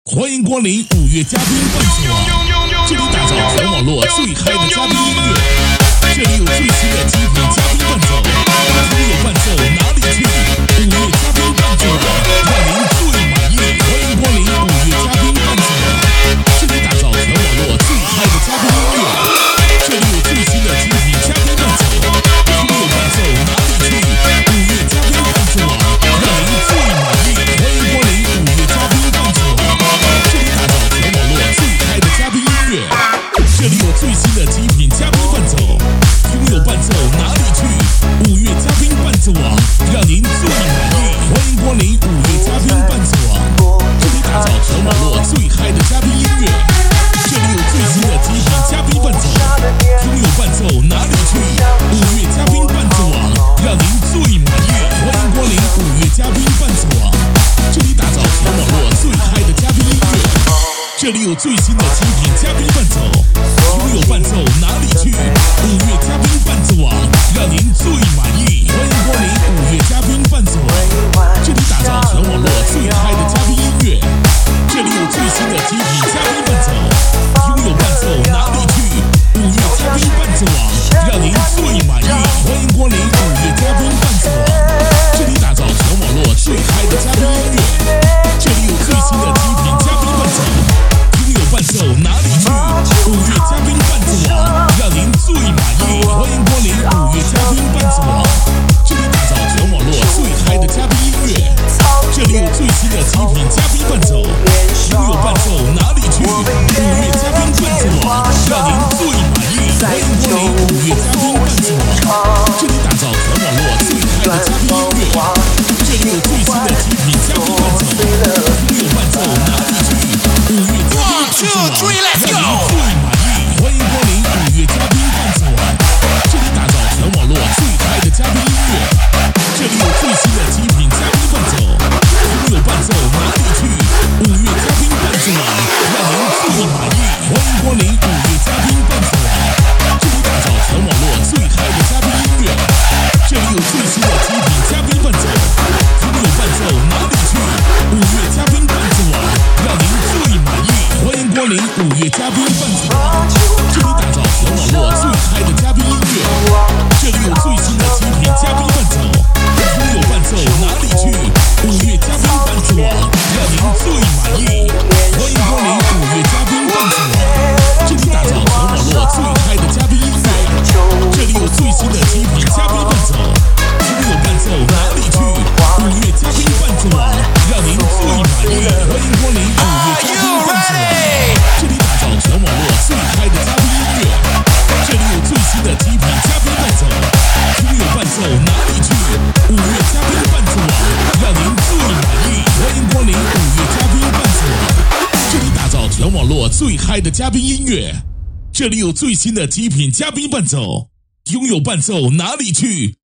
欢迎光临五月嘉宾伴奏网，这里打造全网络最嗨的嘉宾音乐，这里有最新的极品嘉宾伴奏，听有伴奏哪里去？五月嘉宾伴奏网，让您最满意。欢迎光临五月嘉宾伴奏网，这里打造全网络最嗨的嘉宾音乐，这里有最新的极品嘉宾伴奏，听有伴奏哪里去？五月嘉宾伴奏网，让您最满意。欢迎光临五月嘉宾伴奏网，这里打造全网络最嗨的嘉宾音乐，这里有最新的极品嘉宾伴奏，听有伴奏哪里去？五月嘉宾伴奏网，让您最满意。欢迎光临五月嘉宾伴奏网，这里打造全网络最嗨的嘉宾音乐，这里有最新的极品嘉宾伴奏，听有伴奏哪里去？五月嘉宾伴奏网，让您最满意。欢迎光临五月嘉宾伴奏网，这里打造全网络最嗨的嘉宾音乐，这里有最新的极品嘉宾伴奏，听有伴奏哪里去？五月嘉宾伴奏网，让您最满意。欢迎光临五月嘉宾伴奏网，这里打造全网络最嗨的嘉宾音乐，这里有最新的极品嘉宾伴奏，听有伴奏哪里去？五月嘉宾伴奏网，让您最满意。欢迎光临五月嘉宾伴奏网，这里打造全网络最嗨的嘉宾音乐，这里有最新的极品嘉宾伴奏，听有伴奏哪里去？五月嘉宾伴奏网，让您最满意。欢迎光临五月嘉宾伴奏网，这里打造全网络最嗨的嘉宾音乐，这里有最新的极品嘉宾伴奏，听有伴奏哪里去？五月嘉宾伴奏网，让您最满意。欢迎光临五月嘉宾伴奏网，这里打造全网络最嗨的嘉宾音乐，这里有最新的极品嘉宾伴奏，听有伴奏哪里去？五月嘉宾伴奏网，让您最满意。欢迎光临五月嘉宾伴奏网，这里打造全网络最嗨的嘉宾音乐，这里有最新的极品嘉宾伴奏，听有伴奏哪里去？五月嘉宾伴奏网，让您最满意。欢迎光临五月嘉宾伴奏网，这里打造全网络最嗨的嘉宾音乐，这里有最新的极品嘉宾伴奏，听有伴奏哪里去？五月嘉宾伴奏网，让您最满意。欢迎光临五月嘉宾伴奏网，这里打造全网络最嗨的嘉宾音乐，这里有最新的极品嘉宾伴奏，听有伴奏哪里去？五月嘉宾伴奏网，让您最满意。欢迎光临五月嘉宾伴奏网，这里打造全网络最嗨的嘉宾音乐，这里有最新的极品嘉宾伴奏，听有伴奏哪里去？五月嘉宾伴奏网，让您最满意。欢迎光临五月嘉宾伴奏网，这里打造全网络最嗨的嘉宾音乐，这里有最新的极品嘉宾伴奏，听有伴奏哪里去？五月嘉宾伴奏网，让您最满意。欢迎光临五月嘉宾伴奏网，这里打造全网络最嗨的嘉宾音乐，这里有最新的极品嘉宾伴奏，拥有伴奏哪里去？